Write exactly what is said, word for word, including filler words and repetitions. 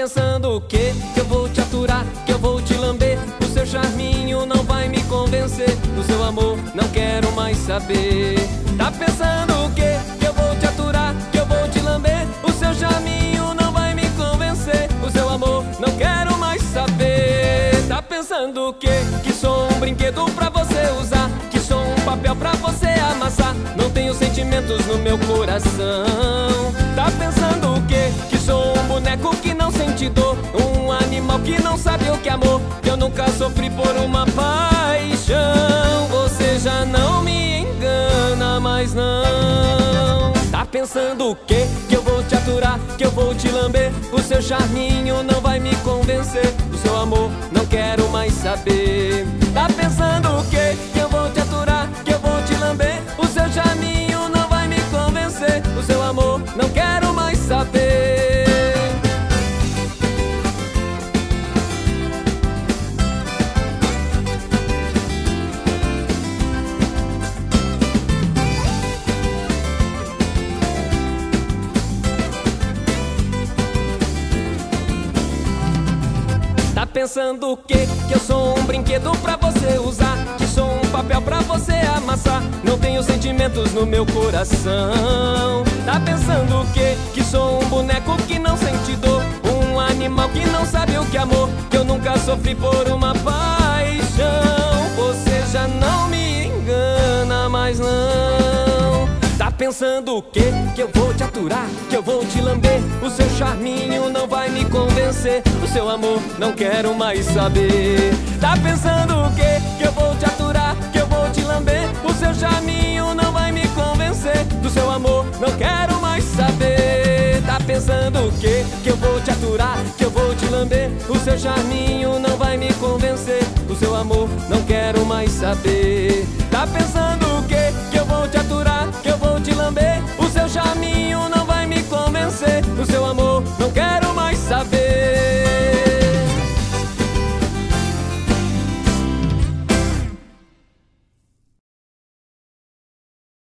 pensando o quê? Que eu vou te aturar, que eu vou te lamber. O seu charminho não vai me convencer. Do seu amor não quero mais saber. Tá pensando o quê? Que eu vou te aturar, que eu vou te lamber. O seu charminho não vai me convencer. O seu amor não quero mais saber. Tá pensando o quê? Que sou um brinquedo pra você usar, que sou um papel pra você amassar. Não tenho sentimentos no meu coração. Tá pensando o quê? Que sou um boneco que não sente dor, um animal que não sabe o que é amor, que eu nunca sofri por uma paixão. Você já não me engana mais não. Tá pensando o quê? Que eu vou te aturar, que eu vou te lamber. O seu charminho não vai me convencer. O seu amor não quero mais saber. Tá pensando o quê? Que eu vou te aturar, que eu vou te lamber. O seu charminho não vai me convencer. O seu amor não quero mais saber. Tá pensando o quê? Que eu sou um brinquedo pra você usar, que sou um papel pra você amassar. Não tenho sentimentos no meu coração. Tá pensando o quê? Que sou um boneco que não sente dor, um animal que não sabe o que é amor, que eu nunca sofri por uma paixão. Você já não me engana mais não. Tá pensando o quê? Que eu vou te aturar, que eu vou te lamber. O seu charminho não vai me convencer. O seu amor não quero mais saber. Tá pensando o quê? Que eu vou te aturar, que eu vou te lamber. O seu charminho não vai me convencer. Do seu amor não quero mais saber. Tá pensando o quê? Que eu vou te aturar, que eu vou te lamber. O seu charminho não vai me convencer. Do seu amor não quero mais saber. Tá pensando o quê? Que eu vou te aturar, que eu vou te lamber. O seu charminho não